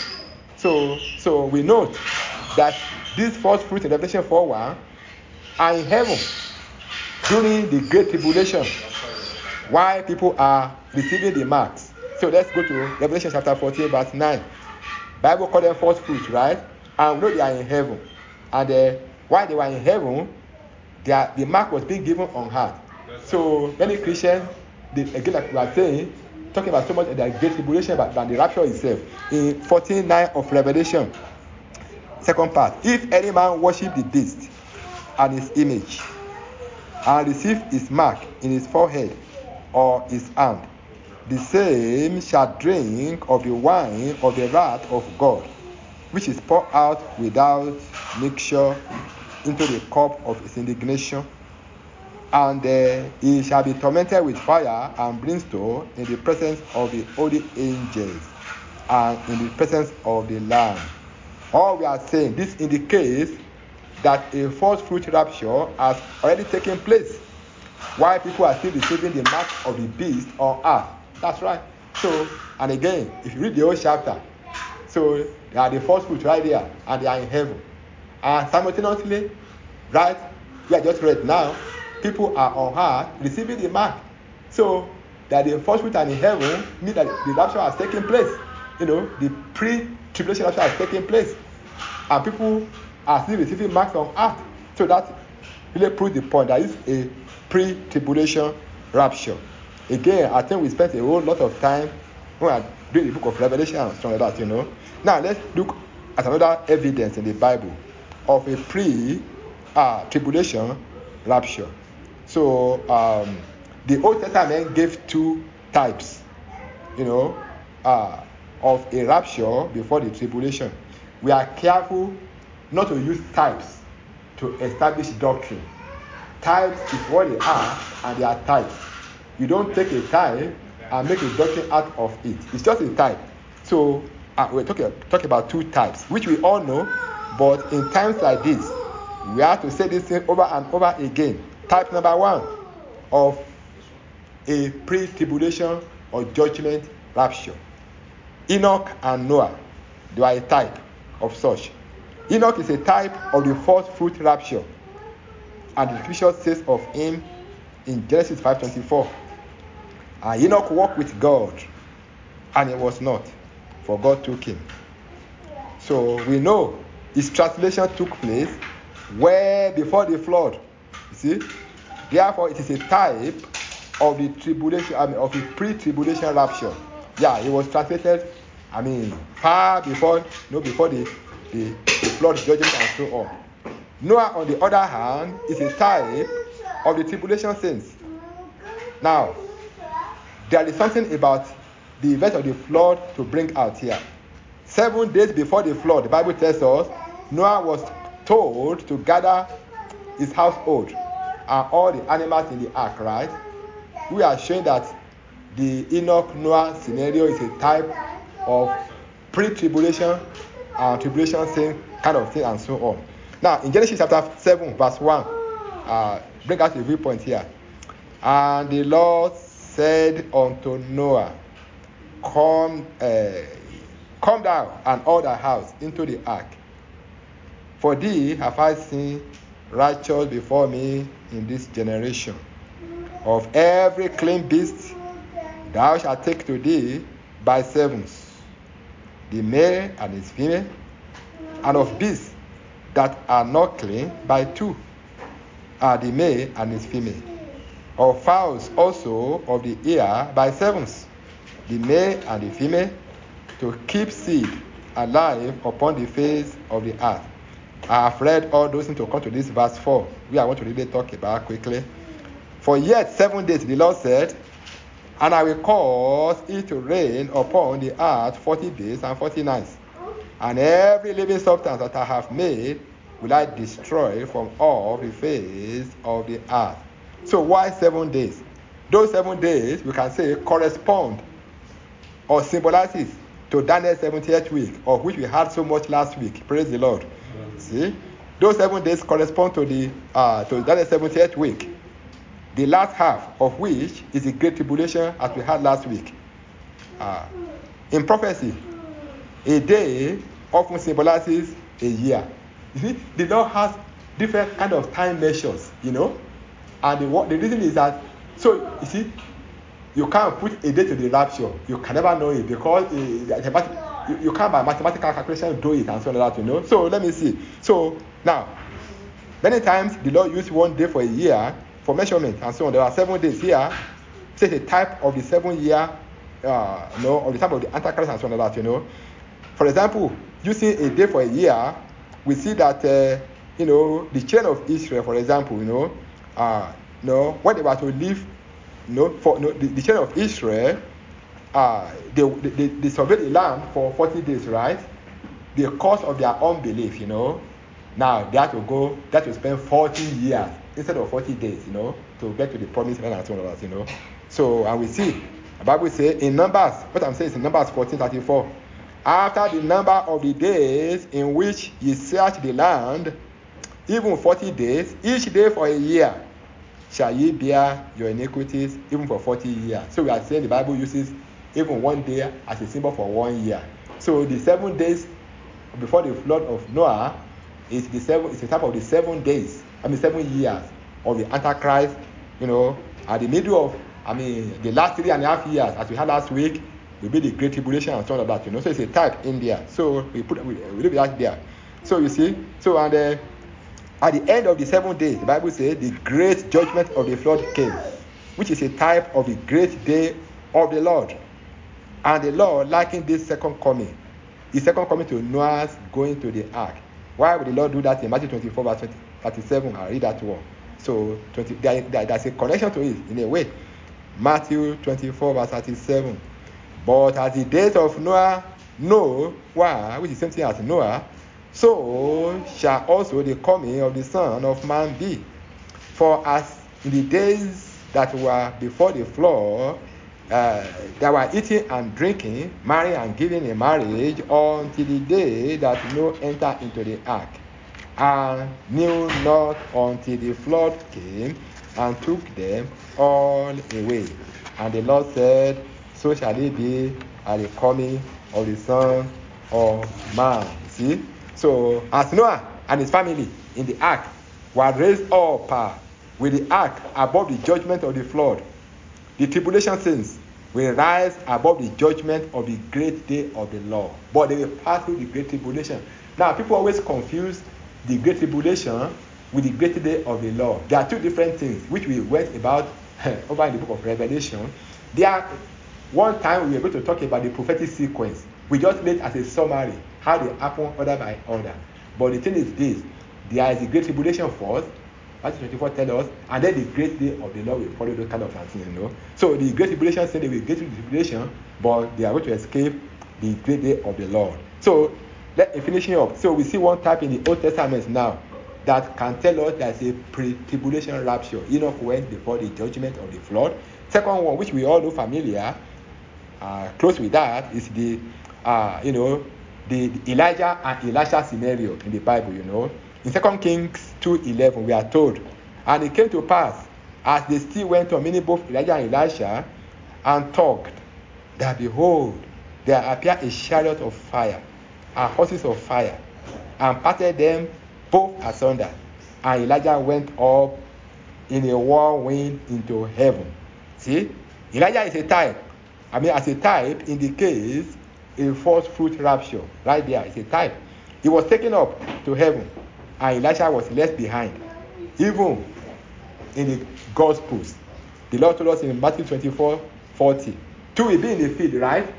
So we note that these first fruits in Revelation 4:1 are in heaven during the great tribulation, while people are receiving the marks. So let's go to Revelation chapter 14, verse 9. Bible call them first fruits, right? And we know they are in heaven. And while they were in heaven, the mark was being given on earth. So many Christians, again, like we are saying, talking about so much of the great tribulation than the rapture itself. In 14:9 of Revelation, second part, if any man worship the beast and his image, and receive his mark in his forehead or his hand, the same shall drink of the wine of the wrath of God, which is poured out without mixture into the cup of his indignation. And he shall be tormented with fire and brimstone in the presence of the holy angels and in the presence of the Lamb. All we are saying, this indicates that a first fruit rapture has already taken place, while people are still receiving the mark of the beast on earth. That's right. So, and again, if you read the whole chapter, so they are the first fruit right there, and they are in heaven. And simultaneously, right, we are just read now, people are on earth receiving the mark. So that the first fruit and in heaven means that the rapture has taken place. The pre-tribulation rapture has taken place, and people are still receiving marks on earth. So that really proves the point that it's a pre-tribulation rapture. Again, I think we spent a whole lot of time when we are doing the book of Revelation and stuff like that. Now let's look at another evidence in the Bible of a pre-tribulation rapture. So the Old Testament gave two types, of a rapture before the tribulation. We are careful not to use types to establish doctrine. Types is what they are, and they are types. You don't take a type and make a doctrine out of it. It's just a type. So we're talking about two types, which we all know, but in times like this, we have to say this thing over and over again. Type number one of a pre-tribulation or judgment rapture. Enoch and Noah, they are a type of such. Enoch is a type of the first fruit rapture, and the scripture says of him in Genesis 5:24, Enoch walked with God, and he was not, for God took him. So we know his translation took place way before the flood. You see, therefore it is a type of the tribulation, of the pre-tribulation rapture. Yeah, it was translated, far before, before the flood judgment and so on. Noah, on the other hand, is a type of the tribulation saints. Now, there is something about the event of the flood to bring out here. 7 days before the flood, the Bible tells us, Noah was told to gather his household and all the animals in the ark, right? We are showing that the Enoch-Noah scenario is a type of pre-tribulation and tribulation thing, kind of thing, and so on. Now, in Genesis chapter 7, verse 1, bring out a viewpoint here. And the Lord said unto Noah, Come down and all thy house into the ark. For thee have I seen righteous before me in this generation. Of every clean beast thou shalt take to thee by sevens, the male and his female, and of beasts that are not clean by 2, the male and his female. Of fowls also of the air by sevens, the male and the female, to keep seed alive upon the face of the earth. I have read all those things to come to this verse 4, which I want to really talk about quickly. For yet 7 days, the Lord said, and I will cause it to rain upon the earth 40 days and 40 nights. And every living substance that I have made will I destroy from off the face of the earth. So why 7 days? Those 7 days, we can say, correspond or symbolizes to Daniel's 70th week, of which we had so much last week. Praise the Lord. See? Those 7 days correspond to Daniel's 70th week, the last half of which is the Great Tribulation, as we had last week. In prophecy, a day often symbolizes a year. You see, the Lord has different kind of time measures, and the reason is that, so you see, you can't put a day to the rapture. You can never know it because you can't by mathematical calculation do it and so on like that, So let me see. So now, many times the Lord used 1 day for a year for measurement and so on. There are 7 days here. Say a type of the 7 year, of the type of the Antichrist and so on like that, For example, using a day for a year, we see that the children of Israel, for example, when they were to live, the children of Israel, they surveyed the land for 40 days, right? Because of their unbelief, now they have to spend 40 years instead of 40 days, to get to the promised land and so on, So, and we see, the Bible says in Numbers, what I'm saying is in Numbers 14:34, after the number of the days in which ye search the land, even 40 days, each day for a year, shall ye bear your iniquities, even for 40 years. So we are saying the Bible uses even 1 day as a symbol for 1 year. So the 7 days before the flood of Noah is a type of the 7 days, 7 years of the Antichrist, at the middle of, the last 3.5 years, as we had last week, will be the Great Tribulation and so on like that, So it's a type in there. So we leave that there. So you see, and at the end of the 7 days, the Bible says the great judgment of the flood came, which is a type of the great day of the Lord. And the Lord likened this second coming, his second coming, to Noah's going to the ark. Why would the Lord do that in Matthew 24 verse 37? I'll read that one. So there's a connection to it in a way. Matthew 24 verse 37. But as the days of Noah, which is the same thing as Noah, so shall also the coming of the Son of Man be. For as in the days that were before the flood, they were eating and drinking, marrying and giving in marriage, until the day that Noah entered into the ark, and knew not until the flood came and took them all away. And the Lord said, so shall it be at the coming of the Son of Man. See? So, as Noah and his family in the ark were raised up with the ark above the judgment of the flood, the tribulation saints will rise above the judgment of the great day of the Lord. But they will pass through the great tribulation. Now, people always confuse the great tribulation with the great day of the Lord. There are two different things, which we went about over in the book of Revelation. One time we were going to talk about the prophetic sequence. We just made as a summary how they happen order by order. But the thing is this: there is the great tribulation first, Matthew 24 tells us, and then the great day of the Lord will follow those kind of things, So the great tribulation said they will get to the tribulation, but they are going to escape the great day of the Lord. So finishing up. So we see one type in the Old Testament now that can tell us there's a pre-tribulation rapture. Enoch went before the judgment of the flood. Second one, which we all know familiar, close with that, is the Elijah and Elisha scenario in the Bible. In 2 Kings 2:11, we are told, and it came to pass as they still went on, meaning both Elijah and Elisha, and talked, that behold, there appeared a chariot of fire and horses of fire, and parted them both asunder. And Elijah went up in a whirlwind into heaven. See, Elijah is a type. As a type indicates a first fruit rapture. Right there, it's a type. He was taken up to heaven, and Elisha was left behind. Even in the Gospels, the Lord told us in Matthew 24:40, two will be in the field, right?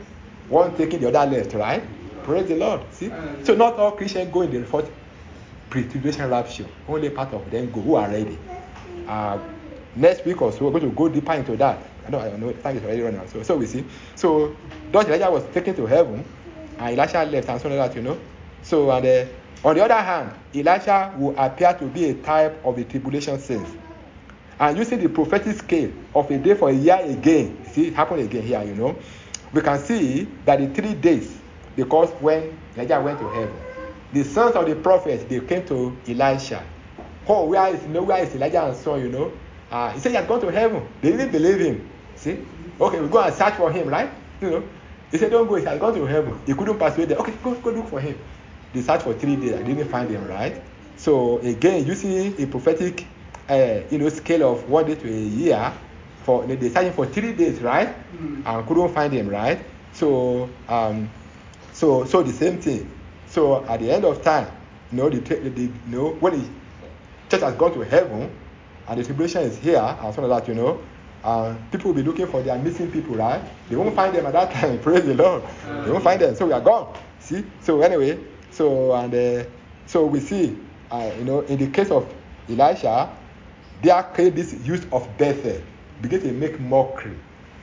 one taking the other left, right? Praise the Lord. See? So not all Christians go in the fourth pre-tribulation rapture. Only part of them go who are ready. Next week or so, we're going to go deeper into that. I know time is already running out. So we see. So thus Elijah was taken to heaven, and Elisha left, and so on that, So and on the other hand, Elisha will appear to be a type of the tribulation saints. And using the prophetic scale of a day for a year again, see it happened again here, we can see that the 3 days, because when Elijah went to heaven, the sons of the prophets, they came to Elisha. Oh, where is Elijah and so on, he said he had gone to heaven. They didn't believe him. See? Okay, we go and search for him, right? He said, don't go, he had gone to heaven. He couldn't persuade them. Okay, go look for him. They searched for 3 days. I didn't find him, right? So again, using a prophetic scale of 1 day to a year, they searching for 3 days, right? And couldn't find him, right? So the same thing. So at the end of time, when the church has gone to heaven and the tribulation is here and so like that, people will be looking for their missing people, right? They won't find them at that time. Praise the Lord. They won't find them. So we are gone. See? So anyway, so we see, in the case of Elisha, there came this use of Bethel, begin to make mockery,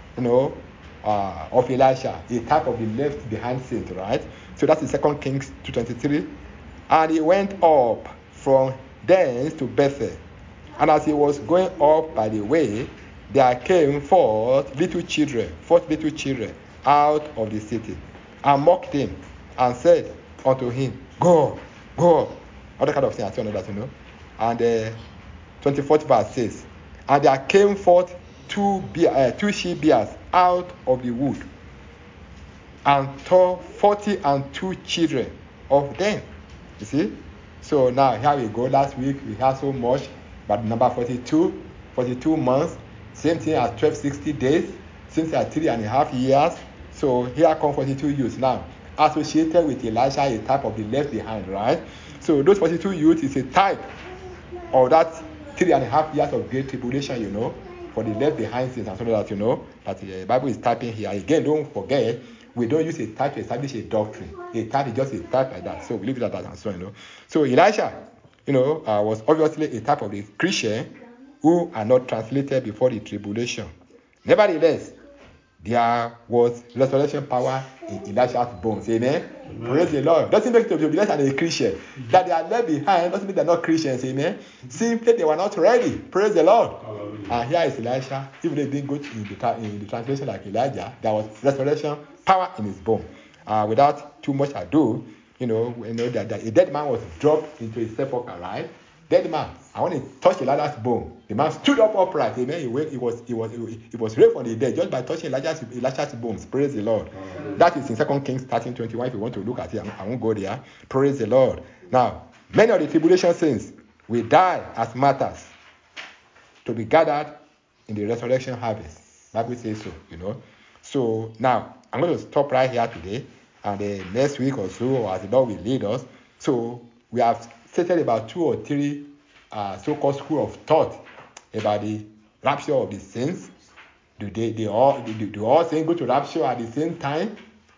of Elisha, a type of the left behind saint, right? So that's in 2 Kings 2:23. And he went up from thence to Bethel. And as he was going up by the way, there came forth little children out of the city, and mocked him, and said unto him, Go. Other kind of thing, I don't know that, And the 24th verse says, and there came forth two she-bears out of the wood, and tore 42 children of them. You see? So now here we go. Last week we had so much, but number 42 months, same thing as 1260 days, since 3.5 years. So here come 42 youths now, associated with Elisha, a type of the left behind, right? So those 42 youths is a type of that 3.5 years of great tribulation, for the left behind sins and so that, that the Bible is typing here. Again, don't forget, we don't use a type to establish a doctrine. A type is just a type like that. So we leave it at that and so on, So Elisha, was obviously a type of the Christian who are not translated before the tribulation. Nevertheless, there was resurrection power in Elisha's bones. Amen. Praise the Lord. Doesn't make to be less than a Christian. That they are left behind doesn't mean they're not Christians. Amen. Simply they were not ready. Praise the Lord. And here is Elisha. Even they didn't go in the translation like Elijah, there was resurrection power in his bone. Without too much ado, that a dead man was dropped into a sepulchre, right? Dead man. I want to touch Elijah's bone. The man stood up upright. Amen. He was raised from the dead just by touching Elijah's bones. Praise the Lord. That is in 2 Kings 13:21. If you want to look at it, I won't go there. Praise the Lord. Now, many of the tribulation saints will die as martyrs to be gathered in the resurrection harvest. Bible says so, So now I'm going to stop right here today, and the next week or so, or as the Lord will lead us. So we have stated about 2 or 3 so-called school of thought about the rapture of the saints. Do all saints go to rapture at the same time,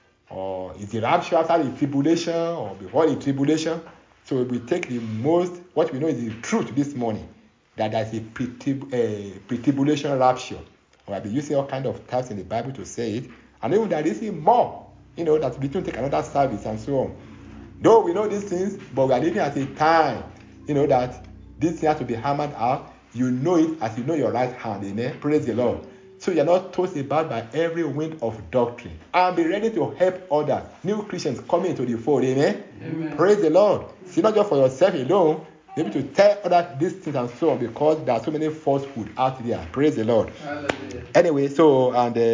or is the rapture after the tribulation or before the tribulation? So we take what we know is the truth this morning, that there is a pre-tribulation rapture. Or I've been using all kind of types in the Bible to say it, and even there is more, that we can take another service and so on. Though we know these things, but we are living at a time, that this thing has to be hammered out. You know it as you know your right hand. Amen. Praise the Lord. So you're not tossed about by every wind of doctrine. And be ready to help others. New Christians coming into the fold. Amen. Amen. Praise the Lord. See, not just for yourself alone, maybe to tell others these things and so on, because there are so many falsehood out there. Praise the Lord. Hallelujah. Anyway, so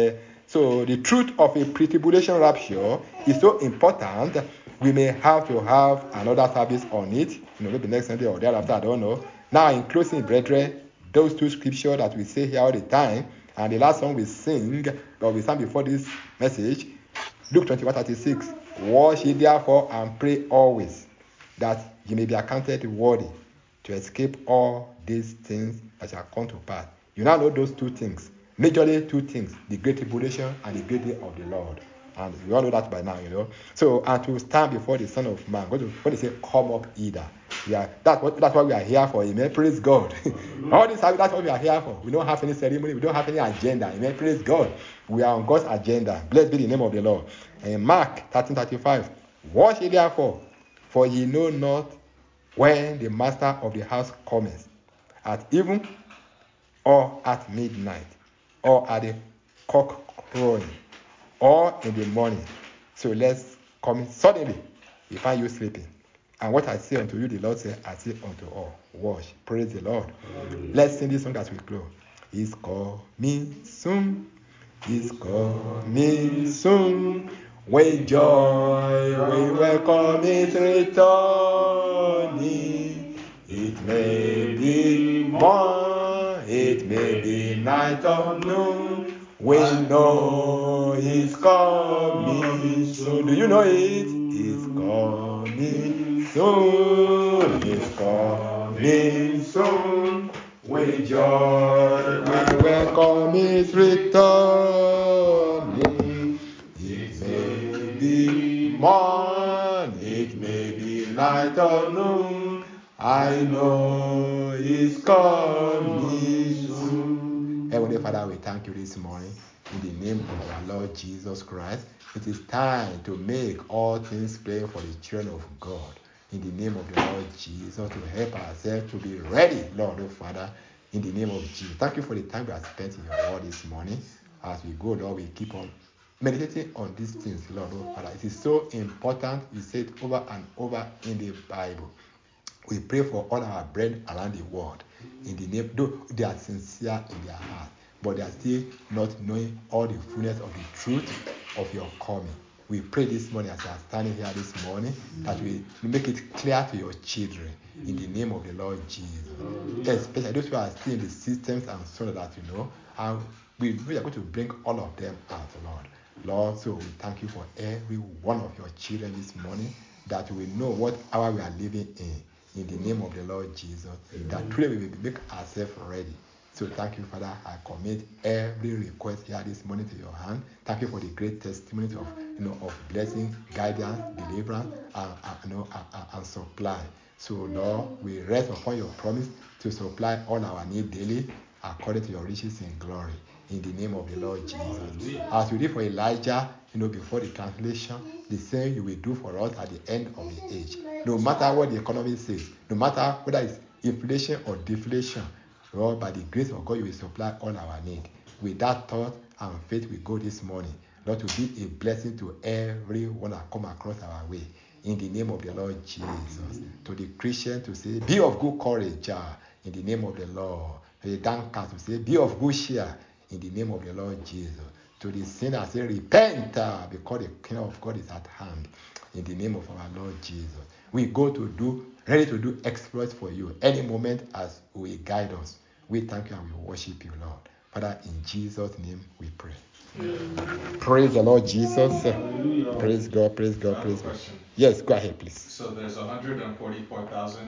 the truth of a pre-tribulation rapture is so important. We may have to have another service on it, maybe next Sunday or thereafter, I don't know. Now, in closing, brethren, those 2 scriptures that we say here all the time, and the last song we sang before this message, Luke 21:36. Watch ye therefore and pray always, that ye may be accounted worthy to escape all these things that shall come to pass. You now know those 2 things. Majorly 2 things, the great tribulation and the great day of the Lord. And you all know that by now, So, and to stand before the Son of Man. What they say, come up either. That's what we are here for. Amen. Praise God. All this, that's what we are here for. We don't have any ceremony. We don't have any agenda. Amen. Praise God. We are on God's agenda. Blessed be the name of the Lord. And Mark 13:35. Watch ye therefore, for ye know not when the master of the house cometh, at even, or at midnight, or at the cock crowing, or in the morning. So let's come suddenly. We find you sleeping. And what I say unto you, the Lord said, I say unto all. Watch. Praise the Lord. Let's sing this song as we close. He's coming soon. He's coming soon. With joy we welcome his returning. It may be morn, it may be night or noon. We know he's coming soon. Do you know it? He's coming soon. He's coming soon. With joy we welcome his returning. It may be morn, it may be night or noon. I know he's coming soon. Heavenly Father, we thank you this morning in the name of our Lord Jesus Christ. It is time to make all things plain for the children of God. In the name of the Lord Jesus, to help ourselves to be ready, Lord, oh Father, in the name of Jesus. Thank you for the time we have spent in your word this morning. As we go, Lord, we keep on meditating on these things, Lord, oh Father. It is so important. You say it over and over in the Bible. We pray for all our brethren around the world. In the name, though they are sincere in their heart, but they are still not knowing all the fullness of the truth of your coming. We pray this morning as we are standing here this morning that we make it clear to your children in the name of the Lord Jesus. Especially those who are still in the systems and so that and we are going to bring all of them out, Lord. Lord, so we thank you for every one of your children this morning, that we know what hour we are living in the name of the Lord Jesus, that today we will make ourselves ready. So thank you, Father. I commit every request here this morning to your hand. Thank you for the great testimonies of blessing, guidance, deliverance, and supply. So Lord, we rest upon your promise to supply all our need daily according to your riches in glory. In the name of the Lord Jesus. As you did for Elijah, before the translation, the same you will do for us at the end of the age. No matter what the economy says, no matter whether it's inflation or deflation, Lord, by the grace of God, you will supply all our need. With that thought and faith, we go this morning, Lord, to be a blessing to everyone that come across our way. In the name of the Lord Jesus. To the Christian to say, be of good courage, in the name of the Lord. To the danker to say, be of good cheer, in the name of the Lord Jesus. To the sinner, say, repent, because the kingdom of God is at hand. In the name of our Lord Jesus. We go ready to do exploits for you any moment as we guide us. We thank you and we worship you, Lord. Father, in Jesus' name we pray. Praise the Lord Jesus. Hallelujah. Praise God, praise God, praise God. Yes, go ahead, please. So there's 144,000